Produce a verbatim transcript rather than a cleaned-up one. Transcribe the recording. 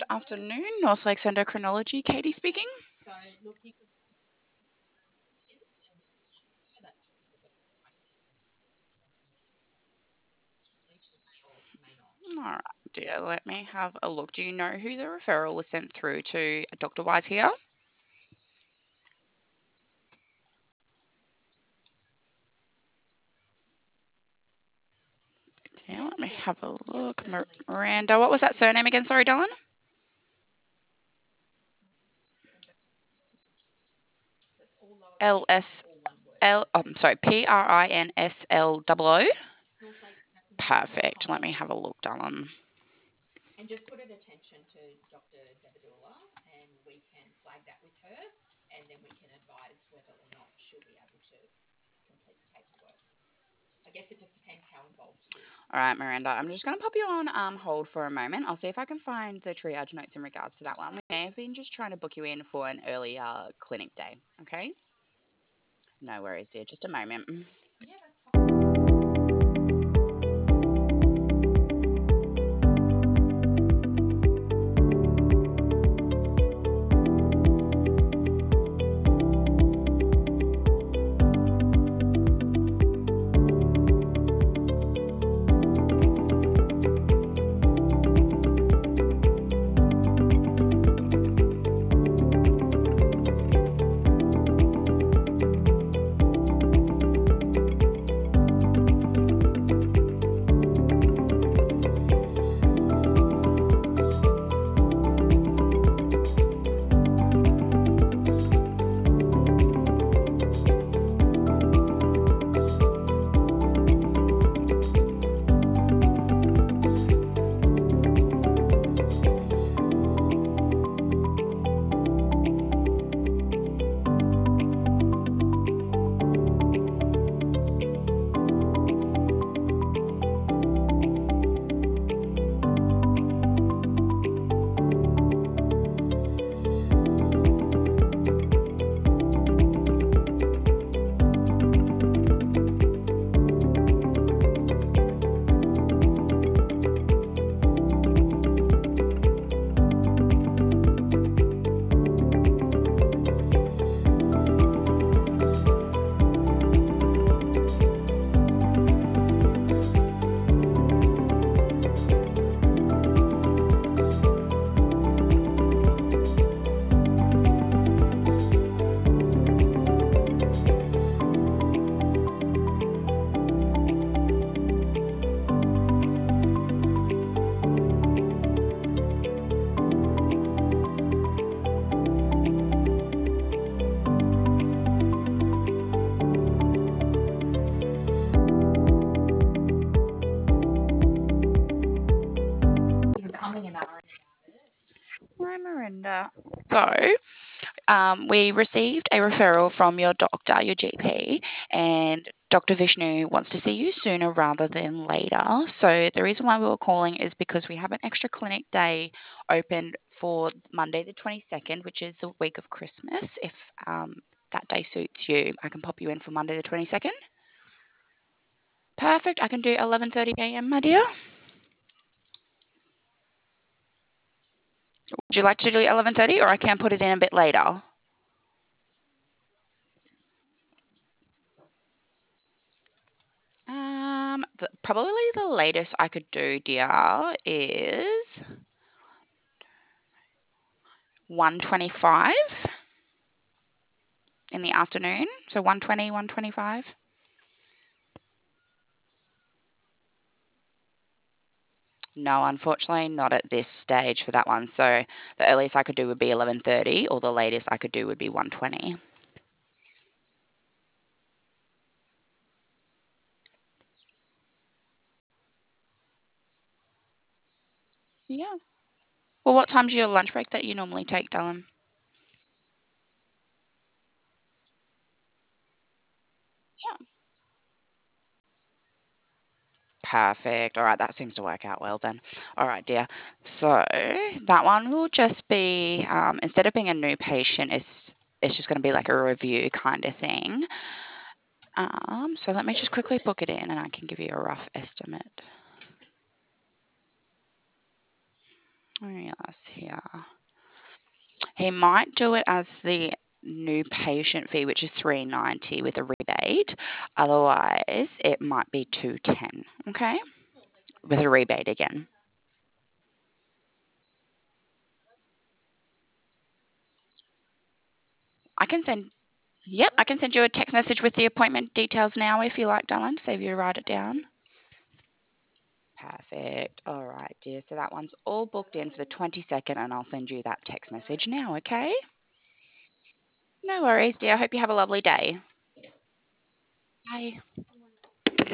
afternoon, North Lakes Endocrinology. Katie speaking. All right, dear. Let me have a look. Do you know who the referral was sent through to? Doctor Wise here. Yeah, let me have a look. Miranda, what was that surname again? Sorry, Dylan. L S L. Oh, I'm sorry, P R I N S L O O. Perfect. Let me have a look, Dylan. All right, Miranda, I'm just going to pop you on um, hold for a moment. I'll see if I can find the triage notes in regards to that one. We may have been just trying to book you in for an earlier clinic day, okay? No worries, dear. Just a moment. Hi, Miranda. So, um, we received a referral from your doctor, your G P, and Doctor Vishnu wants to see you sooner rather than later. So, the reason why we were calling is because we have an extra clinic day open for Monday the twenty-second, which is the week of Christmas. If um, that day suits you, I can pop you in for Monday the twenty-second. Perfect. I can do eleven thirty a m, my dear. Would you like to do eleven thirty, or I can put it in a bit later? Um, the, probably the latest I could do, dear, is one twenty-five in the afternoon. So one twenty, one twenty-five. No, unfortunately, not at this stage for that one. So the earliest I could do would be eleven thirty, or the latest I could do would be one twenty. Yeah. Well, what time's your lunch break that you normally take, Dylan? Yeah. Perfect. All right, that seems to work out well then. All right, dear. So that one will just be um, instead of being a new patient, it's it's just going to be like a review kind of thing. Um, so let me just quickly book it in, and I can give you a rough estimate. Yes, here. He might do it as the new patient fee, which is three ninety with a rebate. Otherwise, it might be two ten. Okay, with a rebate again. I can send. Yep, I can send you a text message with the appointment details now if you like, darling. Save you to write it down. Perfect. All right, dear. So that one's all booked in for the twenty-second, and I'll send you that text message now, okay? No worries, dear. I hope you have a lovely day. Bye.